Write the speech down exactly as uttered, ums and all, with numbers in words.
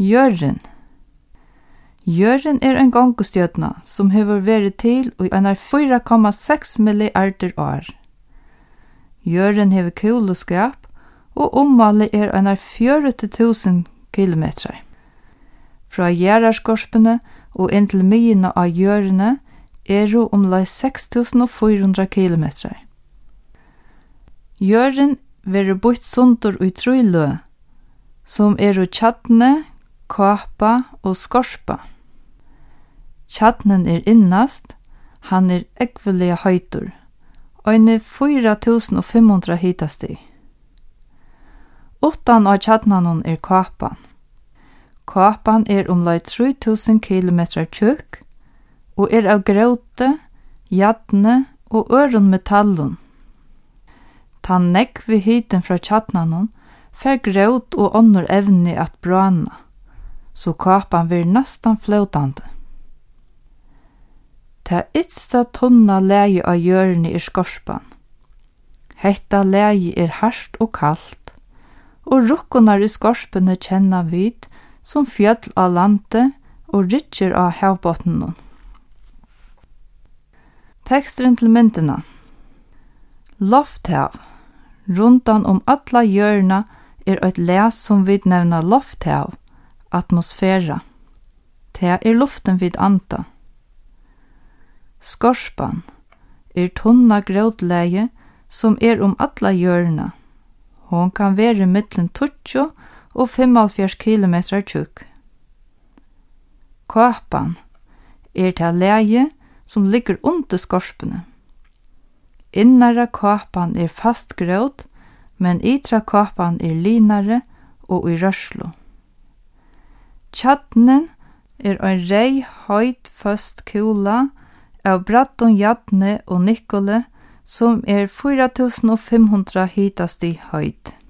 Jørren. Jørren er en gongustjøtna som hever vært til i einar fýra komma seks milliarder år. Jørren hever kuleskap og omvallet er einar fjøruti túsund kilometrar. Fra gjerrarskorspene og inn til myina av jørene er jo omlai seks túsund fýra hundrað kilometrar. Jørren verður bytt sundur i trúlø, som er jo tjatne, kåpa og skorpa. Tjatnen er innast, han er ekvelige høytur, øyne fýra túsund fimm hundrað hitastig. Utan av tjatnanon er kåpan. Kåpan er omlai tre túsund kilometrar tjukk og er av gråte, jatne og øron metallon. Tan nekvi hiten fra tjatnanon fer gråt og onnur evni at brana, så kåpan vir nastan flótande. Ta ytsta tunna leie av jørni er skorpan. Hetta leie er harst og kalt, og rukkunar i skorpene kjenna vid som fjöll av lande og rytjer av havbotnen. Tekstren til myndina. Lofthav. Rundan om alla hjørna er eit les som vid nevna lofthav, atmosfæra. Det er luften vid anta. Skorpan er tunna grådleie som er om alla hjørna. Hon kan være mittlen tíggju og fimmoghálvfjerðs kilometrar tjukk. Kåpan er det leie som ligger under skorspene. Innara kåpan er fast gråd, men ytra kåpan er linare og i rørslo. Tjatnen er en rei høyt fast kula av bratton jatne og nikkole som er fýra túsund fimm hundrað hitastig høyt.